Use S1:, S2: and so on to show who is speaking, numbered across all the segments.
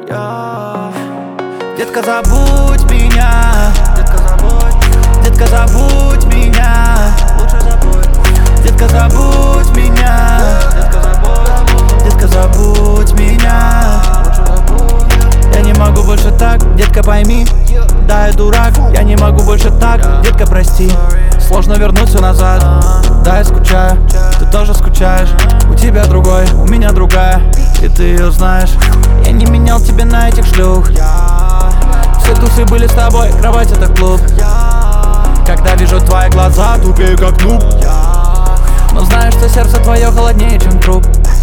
S1: Детка, забудь меня. Детка, забудь меня. Лучше забудь. Детка, забудь меня. Детка, забудь меня. Я не могу больше так, детка, пойми. Да, я дурак, я не могу больше так. Детка, прости, сложно вернуть все назад. Да, я скучаю, ты тоже скучаешь. У тебя другой, у меня другая, и ты ее знаешь. Я не менял тебя на этих шлюх. Все тусы были с тобой, кровать это клуб. Когда вижу твои глаза, тупею как нуб. Но знаю, что сердце твое холоднее, чем труп.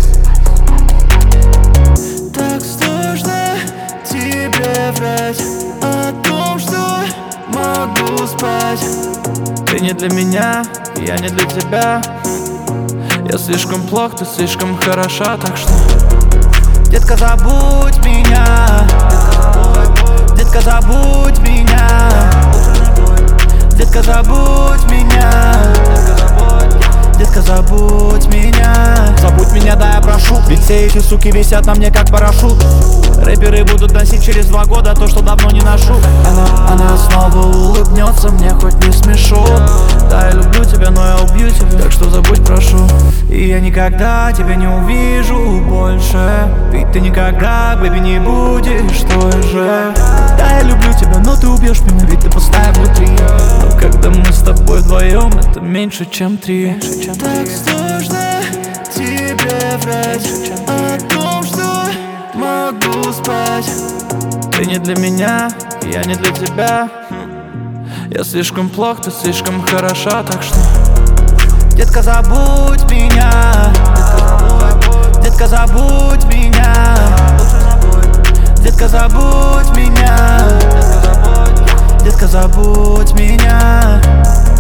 S1: Так сложно тебе врать о том, что могу спать. Ты не для меня, я не для тебя. Я слишком плох, ты слишком хороша, так что детка, забудь меня. Детка, забудь меня. Детка, забудь меня. Детка, забудь меня. Забудь меня, да, я прошу. Ведь все эти суки висят на мне как парашют. Рэперы будут носить через 2 года то, что давно не ношу. Она снова улыбнется, мне хоть не смешу. Да, я люблю тебя, но я убью тебя, так что забудь, прошу. И я никогда тебя не увижу больше. Ведь ты никогда, бэби, не будешь той же. Да, я люблю тебя, но ты убьешь меня, ведь ты пустая внутри. Но когда мы с тобой вдвоем, это меньше, чем 3. Так сложно тебе врать о том, что могу спать. Ты не для меня, я не для тебя. Я слишком плох, ты слишком хороша, так что детка, забудь меня. Детка, забудь меня. Детка, забудь меня. Детка, забудь меня.